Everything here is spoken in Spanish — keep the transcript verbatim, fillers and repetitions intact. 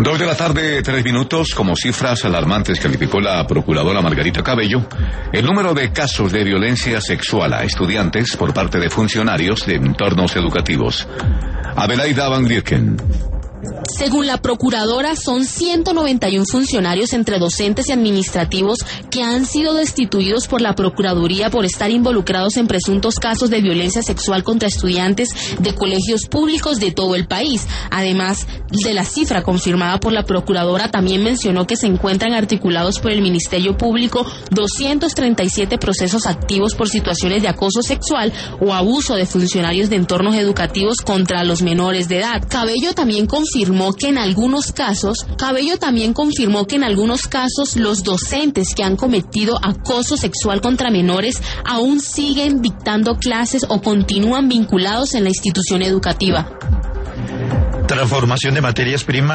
Dos de la tarde, tres minutos. Como cifras alarmantes calificó la procuradora Margarita Cabello el número de casos de violencia sexual a estudiantes por parte de funcionarios de entornos educativos. Adelaida Van Lierken. Según la procuradora, son ciento noventa y uno funcionarios entre docentes y administrativos que han sido destituidos por la Procuraduría por estar involucrados en presuntos casos de violencia sexual contra estudiantes de colegios públicos de todo el país. Además de la cifra confirmada por la procuradora, también mencionó que se encuentran articulados por el Ministerio Público doscientos treinta y siete procesos activos por situaciones de acoso sexual o abuso de funcionarios de entornos educativos contra los menores de edad. Cabello también confirmó confirmó que en algunos casos, Cabello también confirmó que en algunos casos los docentes que han cometido acoso sexual contra menores aún siguen dictando clases o continúan vinculados en la institución educativa. Transformación de materias primas.